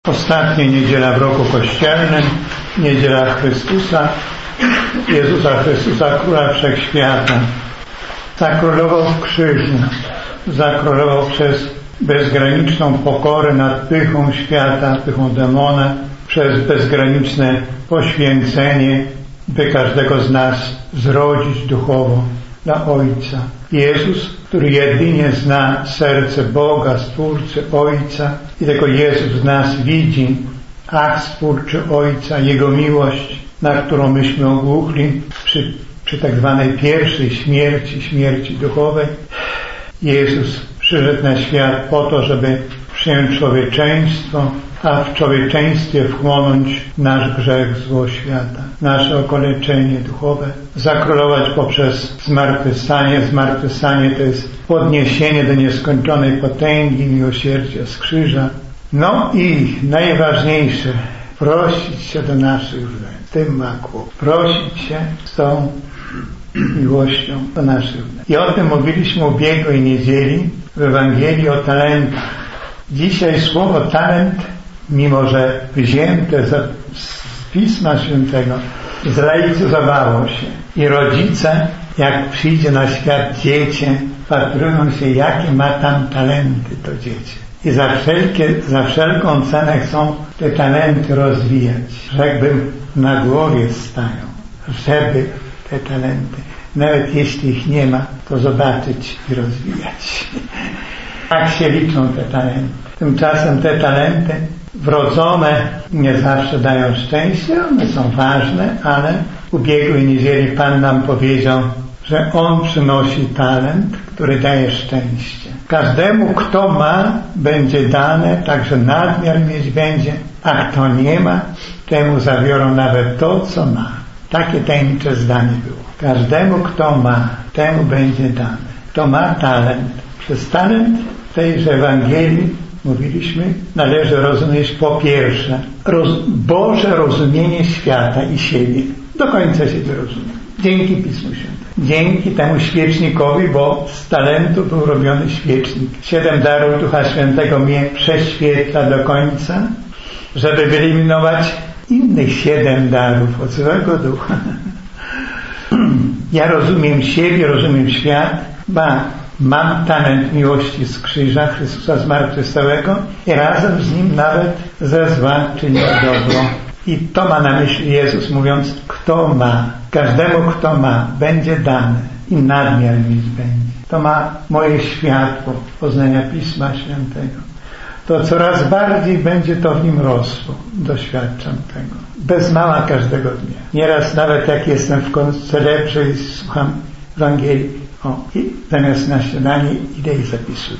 Ostatnia niedziela w roku kościelnym, niedziela Chrystusa, Jezusa Chrystusa, Króla Wszechświata. Zakrólował w krzyżu, zakrólował przez bezgraniczną pokorę nad pychą świata, pychą demona, przez bezgraniczne poświęcenie, by każdego z nas zrodzić duchowo dla Ojca. Jezus, który jedynie zna serce Boga, Stwórcy Ojca, i tylko Jezus w nas widzi akt Stwórczy Ojca, Jego miłość, na którą myśmy ogłuchli przy tak zwanej pierwszej śmierci duchowej. Jezus przyszedł na świat po to, żeby przyjąć człowieczeństwo, a w człowieczeństwie wchłonąć nasz grzech, zło świata, nasze okaleczenie duchowe, zakrólować poprzez zmartwychwstanie. Zmartwychwstanie to jest podniesienie do nieskończonej potęgi miłosierdzia z krzyża. No i najważniejsze, prosić się do naszych win. Tym ma kłopot. Prosić się z tą miłością do naszych win. I o tym mówiliśmy ubiegłej niedzieli w Ewangelii o talentach. Dzisiaj słowo talent, mimo że wzięte z Pisma Świętego, zlaicyzowało się. I rodzice, jak przyjdzie na świat dziecię, patrują się, jakie ma tam talenty to dziecię. I za wszelką cenę chcą te talenty rozwijać. Rzekłbym, na głowie stają, żeby te talenty, nawet jeśli ich nie ma, to zobaczyć i rozwijać. Tak się liczą te talenty. Tymczasem te talenty wrodzone nie zawsze dają szczęście, one są ważne, ale w ubiegłej niedzieli Pan nam powiedział, że On przynosi talent, który daje szczęście. Każdemu, kto ma, będzie dane, także nadmiar mieć będzie, a kto nie ma, temu zabiorą nawet to, co ma. Takie tajemnicze zdanie było. Każdemu, kto ma, temu będzie dane. Kto ma talent. Przez talent w tejże Ewangelii, mówiliśmy, należy rozumieć po pierwsze Boże rozumienie świata i siebie. Do końca siebie rozumie. Dzięki Pismu Świętemu. Dzięki temu świecznikowi, bo z talentu był robiony świecznik. 7 darów Ducha Świętego mnie prześwietla do końca, żeby wyeliminować innych 7 darów od złego ducha. Ja rozumiem siebie, rozumiem świat, mam talent miłości z krzyża Chrystusa zmartwychwstałego i razem z Nim nawet ze zła czynię dobro. I to ma na myśli Jezus, mówiąc, kto ma, każdemu kto ma, będzie dane i nadmiar mieć będzie. To ma moje światło poznania Pisma Świętego. To coraz bardziej będzie to w nim rosło. Doświadczam tego. Bez mała każdego dnia. Nieraz nawet jak jestem w koncelebrze i słucham Ewangelii, i zamiast na śniadanie idę i zapisuję.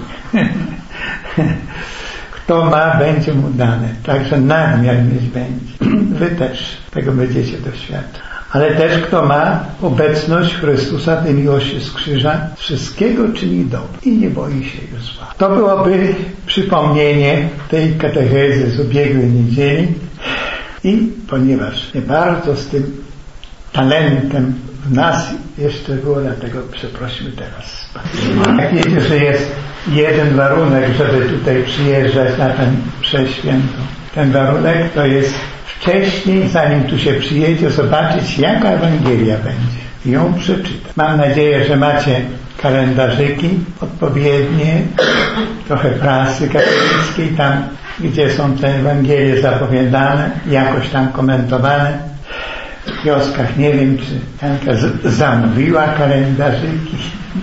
Kto ma, będzie mu dane. Także nadmiar mieć będzie. Wy też tego będziecie doświadczać. Ale też kto ma obecność Chrystusa, tej miłości z krzyża, wszystkiego czyni dobro i nie boi się już zła. To byłoby przypomnienie tej katechezy z ubiegłej niedzieli. I ponieważ nie bardzo z tym talentem w nas jeszcze było, dlatego przeprosimy teraz. Jak wiecie, że jest jeden warunek, żeby tutaj przyjeżdżać na tę mszę świętą. Ten warunek to jest wcześniej, zanim tu się przyjedzie, zobaczyć, jaka Ewangelia będzie i ją przeczytać. Mam nadzieję, że macie kalendarzyki odpowiednie, trochę prasy katolickiej, tam gdzie są te Ewangelie zapowiadane, jakoś tam komentowane. W wioskach nie wiem, czy Janka zamówiła kalendarzyki.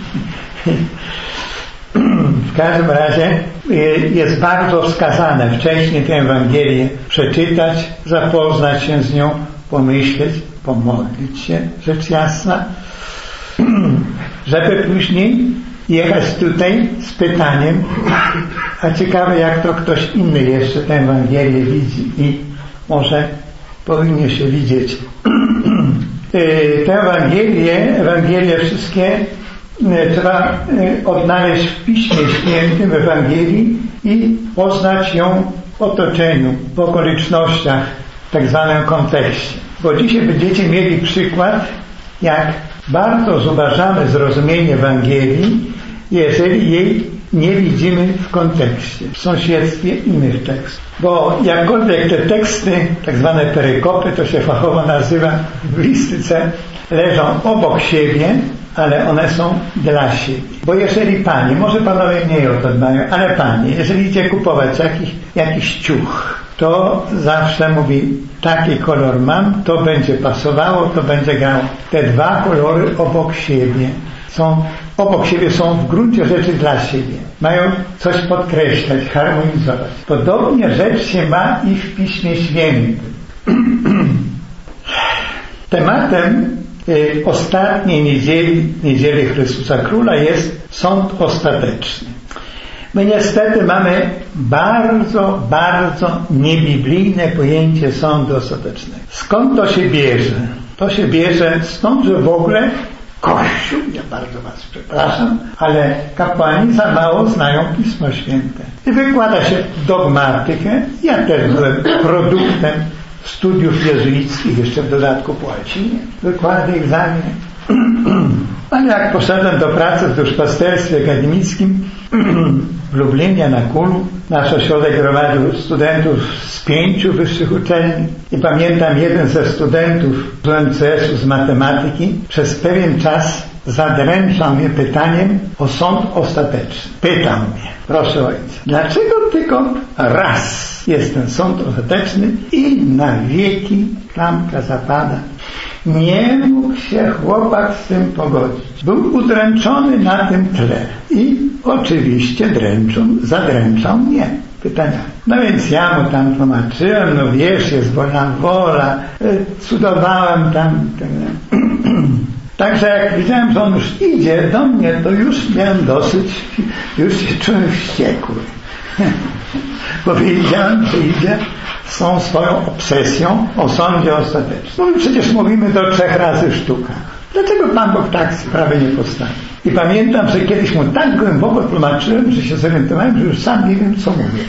W każdym razie jest bardzo wskazane wcześniej tę Ewangelię przeczytać, zapoznać się z nią, pomyśleć, pomodlić się, rzecz jasna, żeby później jechać tutaj z pytaniem, a ciekawe jak to ktoś inny jeszcze tę Ewangelię widzi i może powinien się widzieć. Te Ewangelie wszystkie trzeba odnaleźć w Piśmie Świętym, w Ewangelii i poznać ją w otoczeniu, w okolicznościach, w tak zwanym kontekście. Bo dzisiaj będziecie mieli przykład, jak bardzo zubażamy zrozumienie Ewangelii, jeżeli jej nie widzimy w kontekście, w sąsiedztwie innych tekstów. Bo jakkolwiek te teksty, tak zwane perykopy, to się fachowo nazywa w listyce, leżą obok siebie, ale one są dla siebie. Bo jeżeli Pani, może Panowie mniej o to dbają, ale Pani, jeżeli idzie kupować jakiś ciuch, to zawsze mówi, taki kolor mam, to będzie pasowało, to będzie grało. Te dwa kolory obok siebie są w gruncie rzeczy dla siebie. Mają coś podkreślać, harmonizować. Podobnie rzecz się ma i w Piśmie Świętym. Tematem ostatniej niedzieli Chrystusa Króla jest sąd ostateczny. My niestety mamy bardzo, bardzo niebiblijne pojęcie sądu ostatecznego. Skąd to się bierze? To się bierze stąd, że w ogóle Kościół, ja bardzo Was przepraszam, ale kapłani za mało znają Pismo Święte. I wykłada się dogmatykę. Ja też byłem produktem studiów jezuickich, jeszcze w dodatku po łacinie. Wykłady, egzaminy. Ale jak poszedłem do pracy w duszpasterstwie akademickim w Lublinie na Kulu, nasz ośrodek gromadził studentów z 5 wyższych uczelni i pamiętam, jeden ze studentów z UMCS-u z matematyki przez pewien czas zadręczał mnie pytaniem o sąd ostateczny. Pytał mnie, proszę ojca, dlaczego tylko raz jest ten sąd ostateczny i na wieki klamka zapada? Nie mógł się chłopak z tym pogodzić. Był udręczony na tym tle. I oczywiście zadręczał mnie pytaniami. No więc ja mu tam tłumaczyłem, no wiesz, jest wolna wola, cudowałem tam. Także jak widziałem, że on już idzie do mnie, to już miałem dosyć, już się czułem wściekły. Bo wiedziałem, że idzie z tą swoją obsesją o sądzie ostatecznym. No i przecież mówimy do 3 razy sztuka. Dlaczego Pan Bóg tak sprawy nie postawi? I pamiętam, że kiedyś mu tak głęboko tłumaczyłem, że się zorientowałem, że już sam nie wiem, co mówię.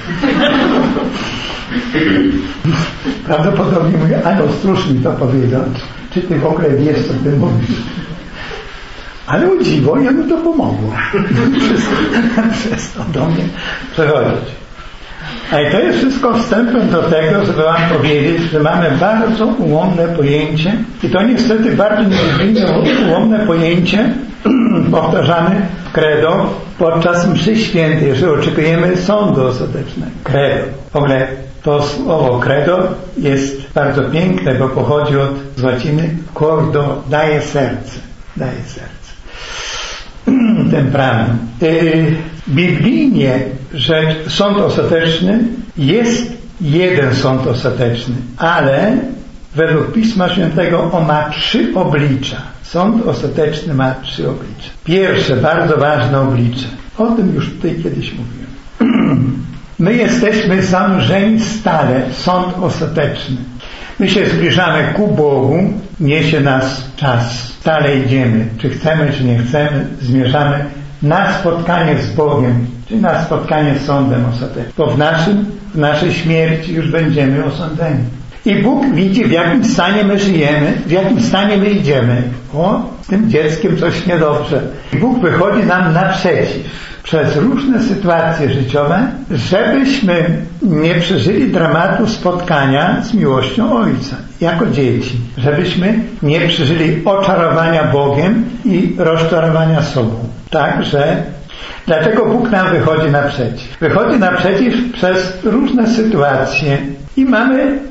Prawdopodobnie mówię, Anioł Stróż mi to powiedział. Czy ty w ogóle wiesz, co ty mówisz? Ale o dziwo, jemu to pomogło. Wszystko do mnie przechodzić. A i to jest wszystko wstępem do tego, żeby Wam powiedzieć, że mamy bardzo ułomne pojęcie i to niestety bardzo ułomne pojęcie powtarzane w credo podczas mszy świętej, jeżeli oczekujemy sądu ostatecznego. Credo. W ogóle to słowo credo jest bardzo piękne, bo pochodzi z łaciny cordo, daje serce. Daje serce. Ten prawem. Biblijnie rzecz, sąd ostateczny jest jeden sąd ostateczny, ale według Pisma Świętego on ma 3 oblicza. Sąd ostateczny ma 3 oblicza. Pierwsze, bardzo ważne oblicze. O tym już tutaj kiedyś mówiłem. My jesteśmy zanurzeni stale w sąd ostateczny. My się zbliżamy ku Bogu, niesie nas czas. Stale idziemy, czy chcemy, czy nie chcemy, zmierzamy na spotkanie z Bogiem, czy na spotkanie z sądem ostatecznym. Bo w naszej śmierci już będziemy osądzeni. I Bóg widzi, w jakim stanie my żyjemy, w jakim stanie my idziemy. O, z tym dzieckiem coś niedobrze. Bóg wychodzi nam naprzeciw przez różne sytuacje życiowe, żebyśmy nie przeżyli dramatu spotkania z miłością Ojca jako dzieci. Żebyśmy nie przeżyli oczarowania Bogiem i rozczarowania sobą. Także dlatego Bóg nam wychodzi naprzeciw. Wychodzi naprzeciw przez różne sytuacje i mamy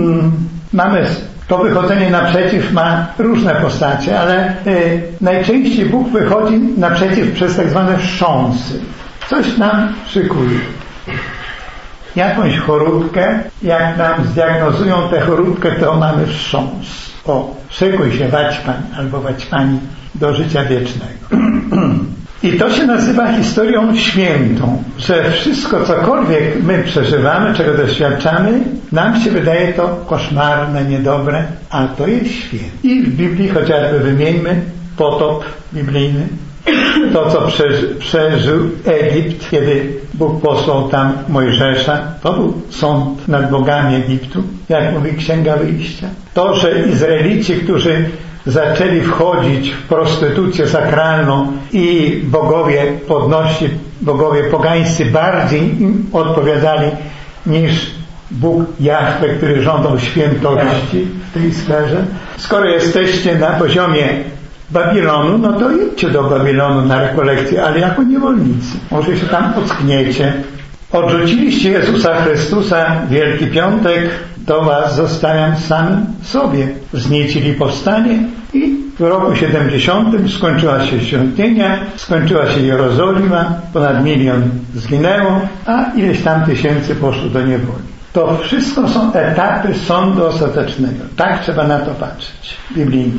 to wychodzenie naprzeciw ma różne postacie, ale najczęściej Bóg wychodzi naprzeciw przez tak zwane wstrząsy. Coś nam szykuje. Jakąś choróbkę, jak nam zdiagnozują tę choróbkę, to mamy wstrząs. O, szykuj się, waćpan albo waćpani do życia wiecznego. I to się nazywa historią świętą, że wszystko, cokolwiek my przeżywamy, czego doświadczamy, nam się wydaje to koszmarne, niedobre, a to jest święte. I w Biblii chociażby wymieńmy potop biblijny, to co przeżył Egipt, kiedy Bóg posłał tam Mojżesza, to był sąd nad bogami Egiptu, jak mówi Księga Wyjścia. To, że Izraelici, którzy zaczęli wchodzić w prostytucję sakralną i bogowie podnośli bogowie pogańscy bardziej im odpowiadali niż Bóg Jahwe, który żądał świętości w tej sferze. Skoro jesteście na poziomie Babilonu, no to idźcie do Babilonu na rekolekcję, ale jako niewolnicy. Może się tam ockniecie. Odrzuciliście Jezusa Chrystusa, Wielki Piątek, to was zostawiam samym sobie. Wzniecili powstanie i w roku 70 skończyła się świątynia, skończyła się Jerozolima, ponad 1 milion zginęło, a ileś tam tysięcy poszło do niewoli. To wszystko są etapy sądu ostatecznego. Tak trzeba na to patrzeć biblijnie.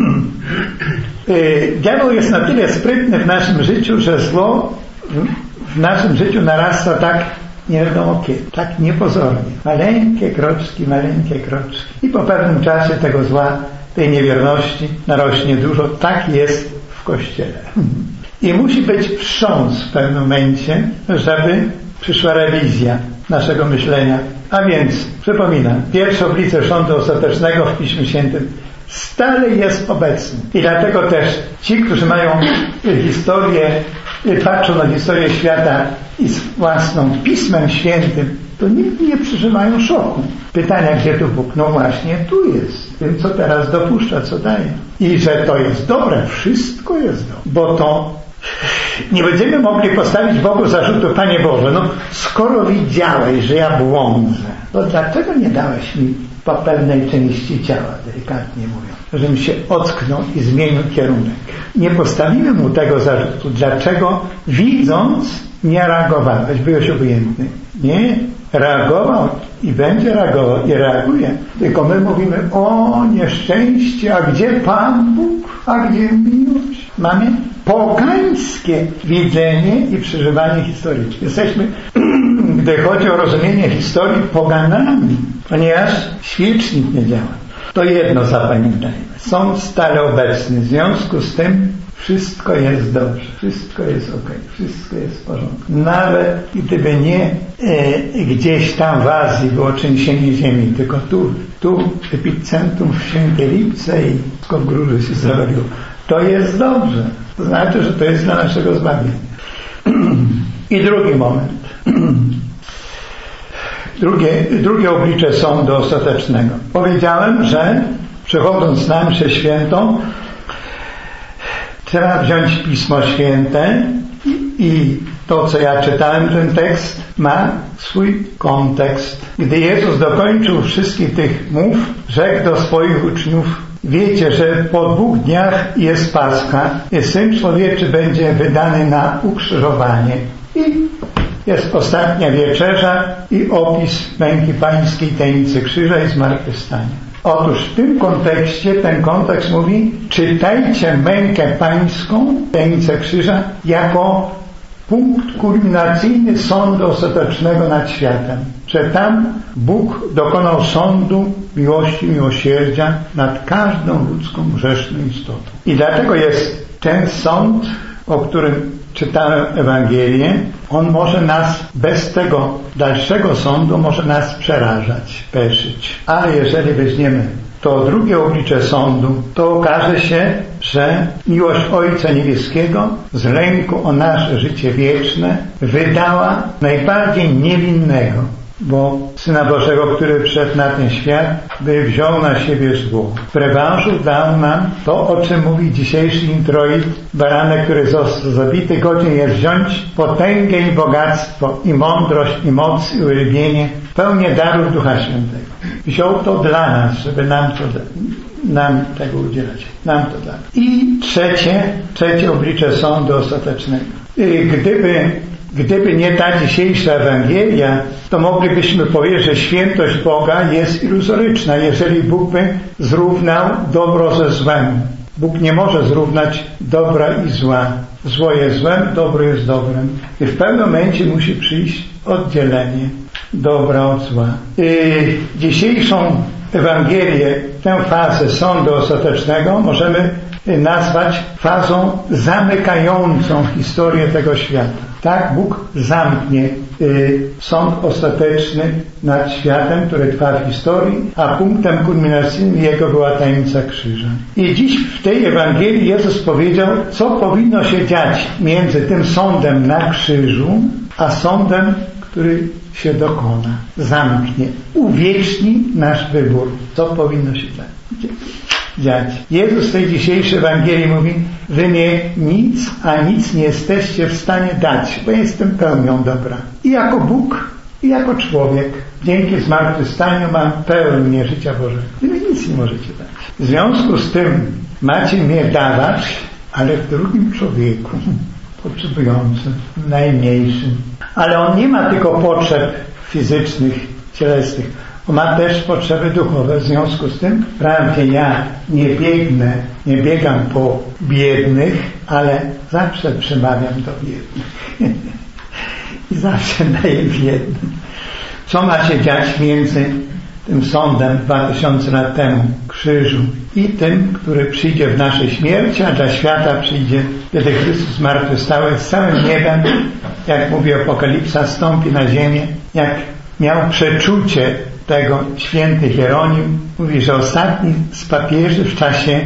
Diabeł jest na tyle sprytny w naszym życiu, że zło w naszym życiu narasta tak nie wiadomo kiedy, tak niepozornie. Maleńkie kroczki. I po pewnym czasie tego zła, tej niewierności narośnie dużo. Tak jest w Kościele. I musi być wstrząs w pewnym momencie, żeby przyszła rewizja naszego myślenia. A więc, przypominam, pierwsze oblicze sądu ostatecznego w Piśmie Świętym stale jest obecny. I dlatego też ci, którzy mają historię, patrzą na historię świata i z własną Pismem Świętym, to nigdy nie przeżywają szoku. Pytania, gdzie tu Bóg? No właśnie, tu jest. Wiem, co teraz dopuszcza, co daje. I że to jest dobre. Wszystko jest dobre. Bo to nie będziemy mogli postawić Bogu zarzutu, Panie Boże, no skoro widziałeś, że ja błądzę, to dlaczego nie dałeś mi po pewnej części ciała, delikatnie mówiąc, żebym się ocknął i zmienił kierunek. Nie postawimy mu tego zarzutu. Dlaczego widząc nie reagowałeś? Byłeś obojętny. Nie, reagował i będzie reagował i reaguje. Tylko my mówimy, o nieszczęście, a gdzie Pan Bóg? A gdzie miłość? Mamy pogańskie widzenie i przeżywanie historii. Jesteśmy, gdy chodzi o rozumienie historii, poganami, ponieważ świecznik nie działa. To jedno zapamiętajmy. Sąd stale obecny. W związku z tym wszystko jest dobrze, wszystko jest okej, wszystko jest w porządku. Nawet gdyby nie gdzieś tam w Azji było trzęsienie ziemi, tylko tu epicentrum w Świętej Lipce i w Gruży się zawaliło. To jest dobrze. To znaczy, że to jest dla naszego zbawienia. I drugi moment. Drugie oblicze sądu ostatecznego. Powiedziałem, że przechodząc na mszę świętą trzeba wziąć Pismo Święte i to, co ja czytałem, ten tekst ma swój kontekst. Gdy Jezus dokończył wszystkich tych mów, rzekł do swoich uczniów: wiecie, że po 2 dniach jest Pascha i Syn Człowieczy będzie wydany na ukrzyżowanie. I jest ostatnia wieczerza i opis męki pańskiej, tajemnicy krzyża i zmartwychwstania. Otóż w tym kontekście, ten kontekst mówi: czytajcie mękę pańską, tajemnicę krzyża, jako punkt kulminacyjny sądu ostatecznego nad światem. Że tam Bóg dokonał sądu miłości, miłosierdzia nad każdą ludzką grzeszną istotą. I dlatego jest ten sąd, o którym czytałem Ewangelię, on może nas bez tego dalszego sądu może nas przerażać, peszyć. Ale jeżeli weźmiemy to drugie oblicze sądu, to okaże się, że miłość Ojca Niebieskiego z lęku o nasze życie wieczne wydała najbardziej niewinnego, bo Syna Bożego, który wszedł na ten świat, by wziął na siebie zło. W rewanżu dał nam to, o czym mówi dzisiejszy introit, baranek, który został zabity, godzien jest wziąć potęgę i bogactwo, i mądrość, i moc, i uwielbienie, pełnię darów Ducha Świętego. Wziął to dla nas, żeby nam tego udzielać. Nam to da. I trzecie oblicze sądu ostatecznego. Gdyby nie ta dzisiejsza Ewangelia, to moglibyśmy powiedzieć, że świętość Boga jest iluzoryczna, jeżeli Bóg by zrównał dobro ze złem. Bóg nie może zrównać dobra i zła. Zło jest złem, dobro jest dobrem. I w pewnym momencie musi przyjść oddzielenie dobra od zła. Dzisiejszą Ewangelię, tę fazę sądu ostatecznego możemy nazwać fazą zamykającą historię tego świata. Tak Bóg zamknie sąd ostateczny nad światem, który trwa w historii, a punktem kulminacyjnym jego była tajemnica krzyża. I dziś w tej Ewangelii Jezus powiedział, co powinno się dziać między tym sądem na krzyżu, a sądem, który się dokona, zamknie, uwieczni nasz wybór. Co powinno się dziać? Jezus w tej dzisiejszej Ewangelii mówi, wy mnie nic nie jesteście w stanie dać, bo jestem pełnią dobra. I jako Bóg, i jako człowiek, dzięki zmartwychwstaniu mam pełnię życia Bożego. Wy mi nic nie możecie dać. W związku z tym macie mnie dawać, ale w drugim człowieku, potrzebującym, najmniejszym. Ale on nie ma tylko potrzeb fizycznych, cielesnych. On ma też potrzeby duchowe. W związku z tym wprawdzie ja nie biegam po biednych, ale zawsze przemawiam do biednych. I zawsze daję biednym. Co ma się dziać między tym sądem 2000 lat temu, krzyżu, i tym, który przyjdzie w naszej śmierci, a dla świata przyjdzie, kiedy Chrystus zmartwychwstały z całym niebem, jak mówi Apokalipsa, stąpi na ziemię, jak miał przeczucie tego święty Hieronim. Mówi, że ostatni z papieży w czasie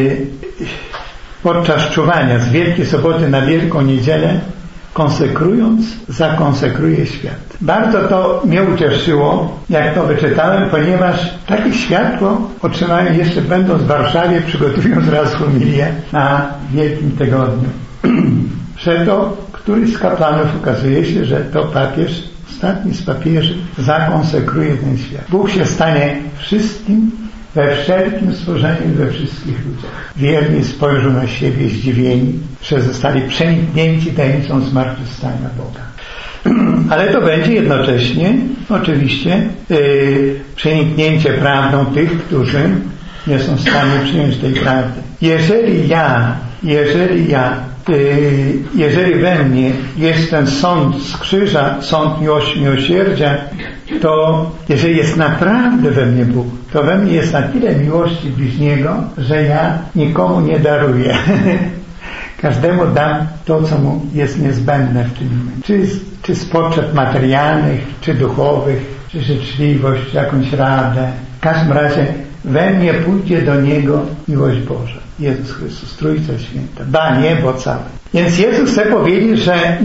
podczas czuwania z Wielkiej Soboty na Wielką Niedzielę, konsekrując, zakonsekruje świat. Bardzo to mnie ucieszyło, jak to wyczytałem, ponieważ takie światło otrzymałem jeszcze będąc w Warszawie, przygotowując raz homilię na Wielkim Tygodniu. Przeto któryś z kapłanów okazuje się, że to papież, ostatni z papieży, zakonsekruje ten świat. Bóg się stanie wszystkim, we wszelkim stworzeniu i we wszystkich ludziach. Wierni spojrzą na siebie zdziwieni, że zostali przeniknięci tajemnicą zmartwychwstania Boga. Ale to będzie jednocześnie oczywiście przeniknięcie prawdą tych, którzy nie są w stanie przyjąć tej prawdy. Jeżeli we mnie jest ten sąd z krzyża, sąd miłosierdzia, to jeżeli jest naprawdę we mnie Bóg, to we mnie jest na tyle miłości bliźniego, że ja nikomu nie daruję. Każdemu dam to, co mu jest niezbędne w tym momencie. Czy z potrzeb materialnych, czy duchowych, czy życzliwość, jakąś radę. W każdym razie we mnie pójdzie do Niego miłość Boża. Jezus Chrystus, Trójca Święta, niebo całe. Więc Jezus chce powiedzieć,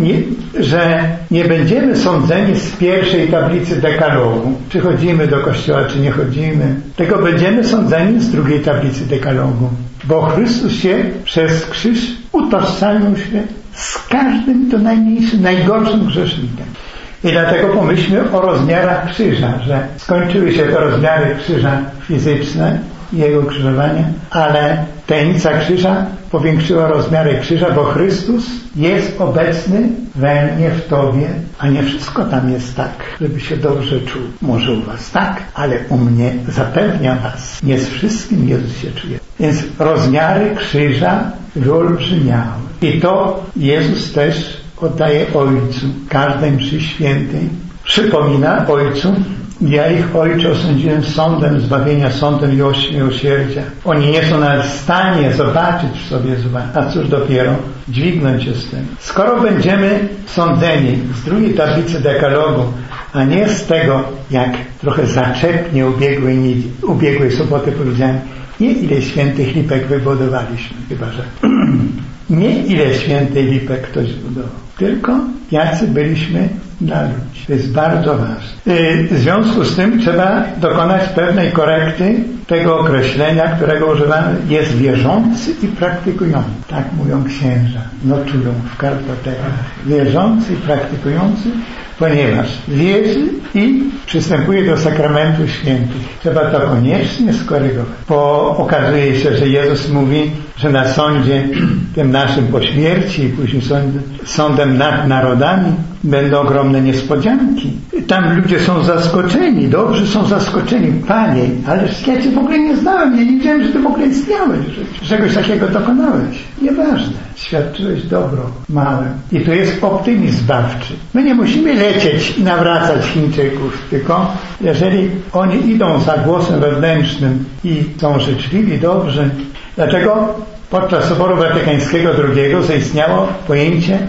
że nie będziemy sądzeni z pierwszej tablicy dekalogu, czy chodzimy do kościoła, czy nie chodzimy, tylko będziemy sądzeni z drugiej tablicy dekalogu. Bo Chrystus się przez krzyż utożsamił się z każdym to najmniejszym, najgorszym grzesznikiem. I dlatego pomyślmy o rozmiarach krzyża, że skończyły się te rozmiary krzyża fizyczne, Jego krzyżowania, ale tajemnica krzyża powiększyła rozmiary krzyża, bo Chrystus jest obecny we mnie, w Tobie, a nie wszystko tam jest tak, żeby się dobrze czuł. Może u Was tak, ale u mnie zapewniam Was, nie z wszystkim Jezus się czuje. Więc rozmiary krzyża wyolbrzymiały. I to Jezus też oddaje Ojcu. Każdej mszy świętej przypomina Ojcu: ja ich, Ojcze, osądziłem sądem zbawienia, sądem miłosierdzia. Oni nie są nawet w stanie zobaczyć w sobie zła, a cóż dopiero dźwignąć się z tym. Skoro będziemy sądzeni z drugiej tablicy dekalogu, a nie z tego, jak trochę zaczepnie ubiegłej soboty powiedziałem, nie ile świętych lipek wybudowaliśmy, chyba że nie ile świętej lipek ktoś zbudował, tylko jacy byliśmy dla ludzi. To jest bardzo ważne. W związku z tym trzeba dokonać pewnej korekty tego określenia, którego używamy. Jest wierzący i praktykujący. Tak mówią księża, notują w kartotekach. Wierzący i praktykujący, ponieważ wierzy i przystępuje do sakramentów świętych. Trzeba to koniecznie skorygować. Bo okazuje się, że Jezus mówi, że na sądzie tym naszym po śmierci i później sądem nad narodami będą ogromne niespodzianki. Tam ludzie są zaskoczeni, dobrzy są zaskoczeni. Panie, ależ ja Cię w ogóle nie znałem, ja nie wiedziałem, że Ty w ogóle istniałeś, że czegoś takiego dokonałeś. Nieważne. Świadczyłeś dobro małe. I tu jest optymizm zbawczy. My nie musimy lecieć i nawracać Chińczyków, tylko jeżeli oni idą za głosem wewnętrznym i są życzliwi, dobrzy. Dlatego podczas Soboru Watykańskiego II zaistniało pojęcie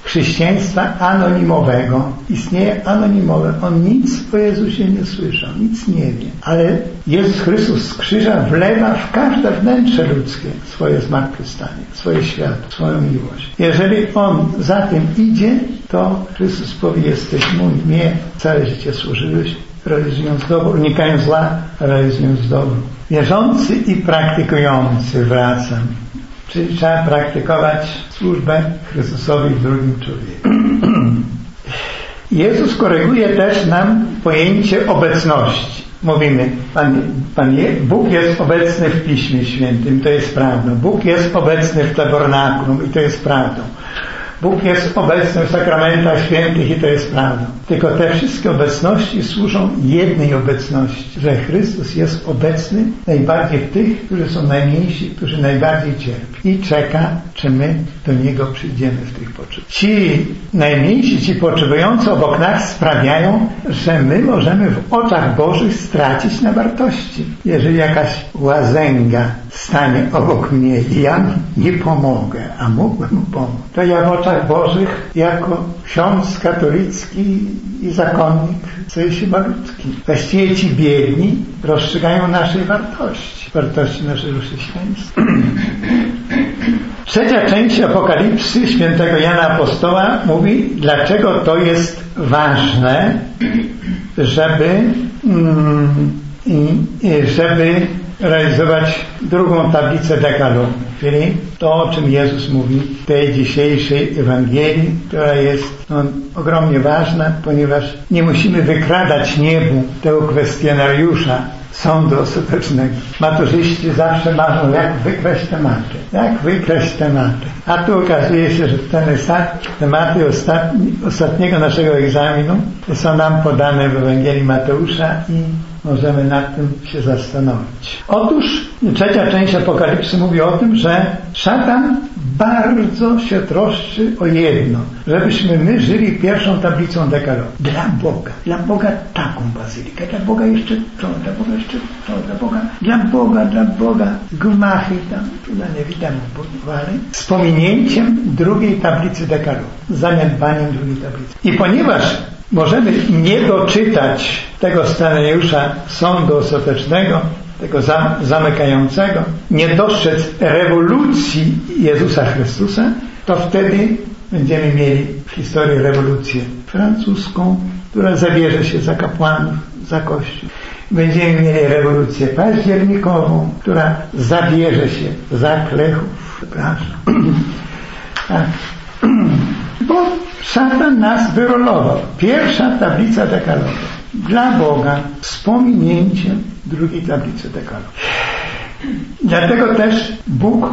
chrześcijaństwa anonimowego. Istnieje anonimowe. On nic o Jezusie nie słyszał, nic nie wie. Ale Jezus Chrystus z krzyża wlewa w każde wnętrze ludzkie swoje zmartwychwstanie, swoje światło, swoją miłość. Jeżeli On za tym idzie, to Chrystus powie: jesteś mój, mnie całe życie służyłeś, realizując dobro, unikając zła, realizując dobro. Wierzący i praktykujący, wracam. Czyli trzeba praktykować służbę Chrystusowi w drugim człowieku. Jezus koryguje też nam pojęcie obecności. Mówimy, Bóg jest obecny w Piśmie Świętym, to jest prawdą. Bóg jest obecny w tabernakulum i to jest prawdą. Bóg jest obecny w sakramentach świętych i to jest prawdą. Tylko te wszystkie obecności służą jednej obecności, że Chrystus jest obecny najbardziej w tych, którzy są najmniejsi, którzy najbardziej cierpią. I czeka, czy my do Niego przyjdziemy w tych potrzebach. Ci najmniejsi, ci potrzebujący obok nas sprawiają, że my możemy w oczach Bożych stracić na wartości. Jeżeli jakaś łazęga stanie obok mnie i ja nie pomogę, a mógłbym mu pomóc, to ja w oczach Bożych jako ksiądz katolicki i zakonnik staję się malutki. Właściwie ci biedni rozstrzygają naszej wartości naszego chrześcijaństwa. Trzecia część Apokalipsy świętego Jana Apostoła mówi, dlaczego to jest ważne, żeby realizować drugą tablicę dekalogu, czyli to, o czym Jezus mówi w tej dzisiejszej Ewangelii, która jest ogromnie ważna, ponieważ nie musimy wykradać niebu tego kwestionariusza sądu ostatecznego. Maturzyści zawsze marzą, jak wykraść tematy. A tu okazuje się, że tematy ostatniego naszego egzaminu są nam podane w Ewangelii Mateusza i możemy nad tym się zastanowić. Otóż trzecia część Apokalipsy mówi o tym, że szatan bardzo się troszczy o jedno, żebyśmy my żyli pierwszą tablicą dekalogu. Dla Boga taką bazylikę, dla Boga jeszcze to, dla Boga gmachy tam, nie widać, budowali, z pominięciem drugiej tablicy dekalogu, z zaniedbaniem drugiej tablicy. I ponieważ możemy nie doczytać tego scenariusza sądu ostatecznego, tego zamykającego, nie dostrzec rewolucji Jezusa Chrystusa, to wtedy będziemy mieli w historii rewolucję francuską, która zabierze się za kapłanów, za Kościół. Będziemy mieli rewolucję październikową, która zabierze się za klechów. Przepraszam. Tak. Bo szatan nas wyrolował. Pierwsza tablica dekalogu. Dla Boga z pominięciem drugiej tablicy dekalogu. Dlatego też Bóg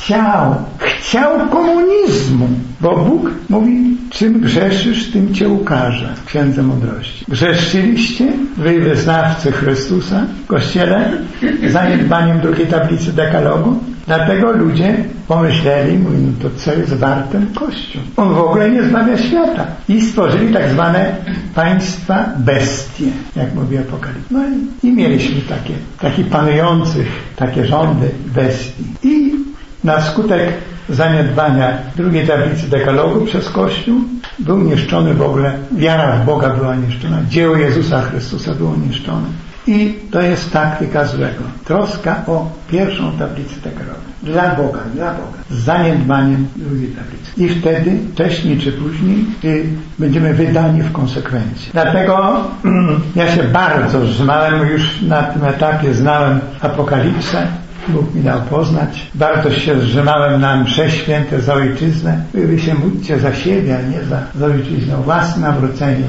chciał komunizmu, bo Bóg mówi, czym grzeszysz, tym cię ukaże w Księdze Mądrości. Grzeszyliście, wy wyznawcy Chrystusa w Kościele, zaniedbaniem drugiej tablicy dekalogu, dlatego ludzie pomyśleli, mówią, to co jest wartem Kościół? On w ogóle nie zbawia świata. I stworzyli tak zwane państwa bestie, jak mówi Apokalipsa. No i mieliśmy takich panujących, takie rządy bestii. I na skutek zaniedbania drugiej tablicy dekalogu przez Kościół był niszczony w ogóle, wiara w Boga była niszczona, dzieło Jezusa Chrystusa było niszczone. I to jest taktyka złego. Troska o pierwszą tablicę dekalogów. Dla Boga. Z zaniedbaniem drugiej tablicy. I wtedy, wcześniej czy później, będziemy wydani w konsekwencji. Dlatego ja się bardzo zżymałem, już na tym etapie znałem Apokalipsę. Bóg mi dał poznać. Bardzo się zrzymałem na msze święte za ojczyznę. Wy się módlcie za siebie, a nie za ojczyznę. O własne nawrócenie,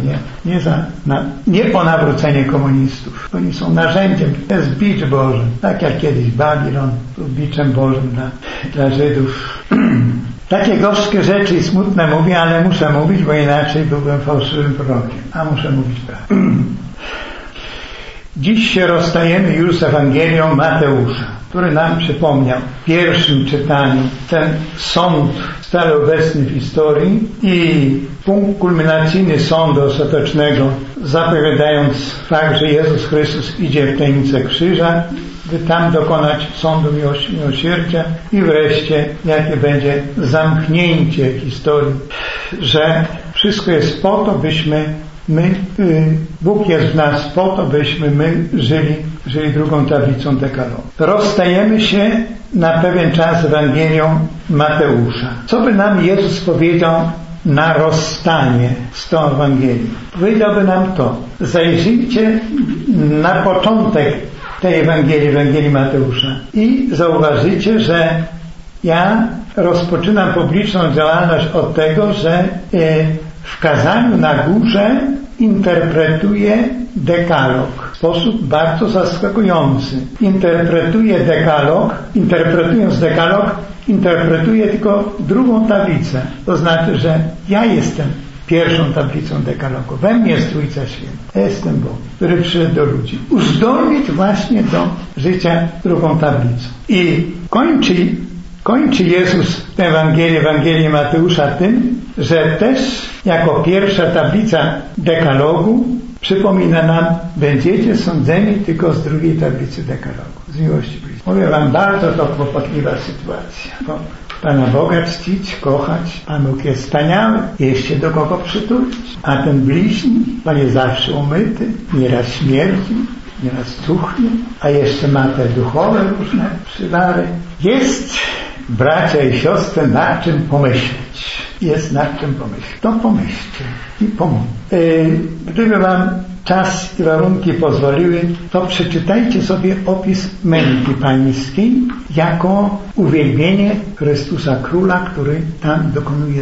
nie o nawrócenie komunistów. Oni są narzędziem, to jest bicz Boży. Tak jak kiedyś Babilon był biczem Bożym dla Żydów. Takie gorzkie rzeczy i smutne mówię, ale muszę mówić, bo inaczej byłbym fałszywym prorokiem. A muszę mówić prawdę. Dziś się rozstajemy już z Ewangelią Mateusza, który nam przypomniał w pierwszym czytaniu ten sąd stale obecny w historii i punkt kulminacyjny sądu ostatecznego, zapowiadając fakt, że Jezus Chrystus idzie w tajemnicę krzyża, by tam dokonać sądu miłosierdzia i wreszcie jakie będzie zamknięcie historii że wszystko jest po to, byśmy Bóg jest w nas po to, byśmy my żyli drugą tablicą dekalogu. Rozstajemy się na pewien czas z Ewangelią Mateusza. Co by nam Jezus powiedział na rozstanie z tą Ewangelią? Powiedziałby nam to: zajrzyjcie na początek tej Ewangelii Mateusza i zauważycie, że ja rozpoczynam publiczną działalność od tego, że w kazaniu na górze interpretuję dekalog w sposób bardzo zaskakujący. Interpretując dekalog, interpretuję tylko drugą tablicę. To znaczy, że ja jestem pierwszą tablicą dekalogu. We mnie jest Trójca Święta. Ja jestem Bóg, który przyszedł do ludzi. Uzdolnić właśnie do życia drugą tablicą. I kończy Jezus tę Ewangelię Mateusza tym, że też jako pierwsza tablica dekalogu przypomina nam: będziecie sądzeni tylko z drugiej tablicy dekalogu, z miłości bliźniego. Mówię wam, bardzo to kłopotliwa sytuacja. Bo Pana Boga czcić, kochać, Pan Bóg jest wspaniały, jest się do kogo przytulić, a ten bliźni, Pan jest zawsze umyty, nieraz śmierdzi, nieraz cuchnie, a jeszcze ma te duchowe różne przywary. Jest, bracia i siostry, nad czym pomyśleć. Jest nad czym pomyśleć. To pomyślcie i pomóżcie. Gdyby wam czas i warunki pozwoliły, to przeczytajcie sobie opis męki pańskiej jako uwielbienie Chrystusa Króla, który tam dokonuje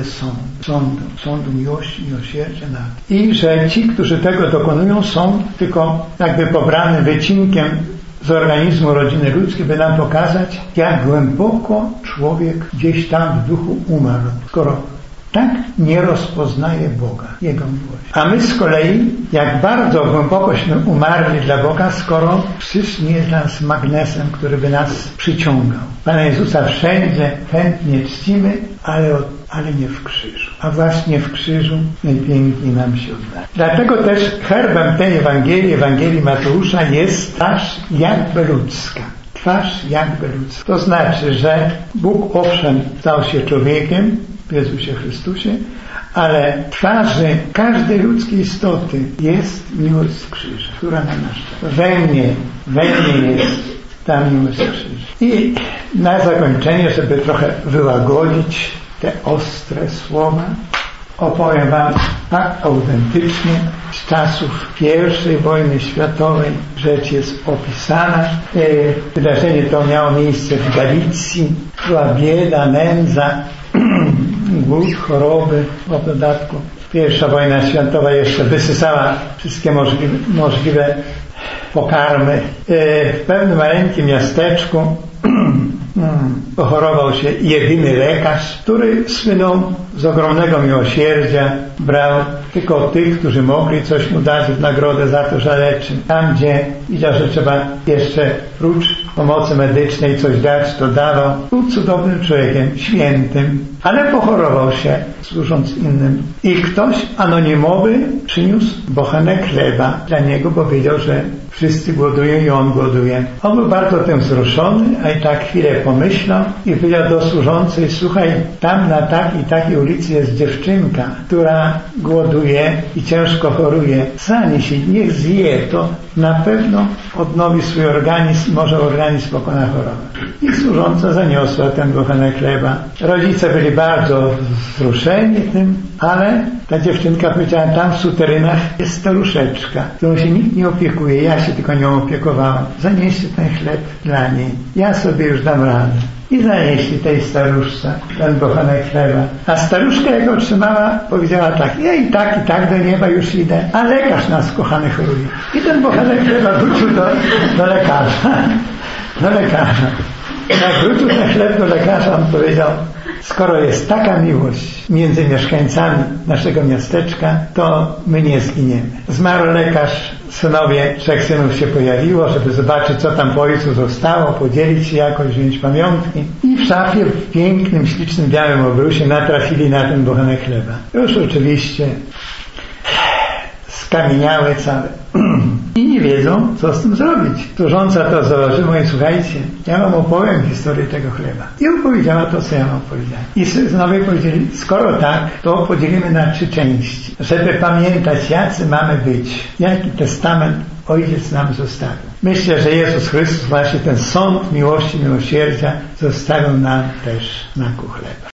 sądu miłości, miłosierdzia. I że ci, którzy tego dokonują, są tylko jakby pobrany wycinkiem z organizmu rodziny ludzkiej, by nam pokazać, jak głęboko człowiek gdzieś tam w duchu umarł, skoro tak nie rozpoznaje Boga, Jego miłość. A my z kolei, jak bardzo głębokośmy umarli dla Boga, skoro krzyż nie jest dla nas magnesem, który by nas przyciągał. Pana Jezusa wszędzie chętnie czcimy, ale nie w krzyżu. A właśnie w krzyżu najpiękniej nam się oddaje. Dlatego też herbem tej Ewangelii Mateusza jest twarz jakby ludzka. Twarz jakby ludzka. To znaczy, że Bóg owszem stał się człowiekiem w Jezusie Chrystusie, ale twarzy każdej ludzkiej istoty jest miłość z krzyża, która na nas we mnie jest ta miłość z krzyża. I na zakończenie, żeby trochę wyłagodzić te ostre słowa, opowiem wam tak autentycznie z czasów I wojny światowej rzecz jest opisana. Wydarzenie to miało miejsce w Galicji. Była bieda, nędza, głód, choroby. W dodatku I wojna światowa jeszcze wysysała wszystkie możliwe pokarmy. W pewnym maleńkim miasteczku pochorował się jedyny lekarz, który słynął z ogromnego miłosierdzia, brał tylko tych, którzy mogli coś mu dać w nagrodę za to, że leczy. Tam, gdzie widział, że trzeba jeszcze prócz pomocy medycznej coś dać, to dawał. Był cudownym człowiekiem, świętym, ale pochorował się, służąc innym. I ktoś anonimowy przyniósł bochenek chleba dla niego, bo wiedział, że wszyscy głodują i on głoduje. On był bardzo tym wzruszony, a i tak chwilę pomyślał i powiedział do służącej: słuchaj, tam na takiej ulicy jest dziewczynka, która głoduje i ciężko choruje. Zanieś jej, niech zje, to na pewno odnowi swój organizm, może organizm pokona chorobę. I służąca zaniosła ten bochenek chleba. Rodzice byli bardzo wzruszeni tym, ale ta dziewczynka powiedziała: tam w suterynach jest staruszeczka, którą się nikt nie opiekuje, ja się tylko nią opiekowałam. Zanieście ten chleb dla niej, ja sobie już dam radę. I zanieśli tej staruszce ten bochenek chleba. A staruszka, jak otrzymała, powiedziała tak: ja i tak do nieba już idę, a lekarz nas kochany choruje. I ten bochenek chleba wrócił do lekarza. Do lekarza. Jak wrócił ten chleb do lekarza, on powiedział: skoro jest taka miłość między mieszkańcami naszego miasteczka, to my nie zginiemy. Zmarł lekarz, synowie 3 synów się pojawiło, żeby zobaczyć, co tam po ojcu zostało, podzielić się jakoś, wziąć pamiątki. I w szafie, w pięknym, ślicznym, białym obrusie natrafili na ten bochenek chleba. Już oczywiście skamieniałe całe. I nie wiedzą, co z tym zrobić. Służąca to zauważyła, mówi, słuchajcie, ja wam opowiem historię tego chleba. I opowiedziała to, co ja wam powiedziałem. I znowu powiedzieli, skoro tak, to podzielimy na 3 części, żeby pamiętać, jacy mamy być, jaki testament Ojciec nam zostawił. Myślę, że Jezus Chrystus właśnie ten sąd miłości, miłosierdzia zostawił nam też na chleba.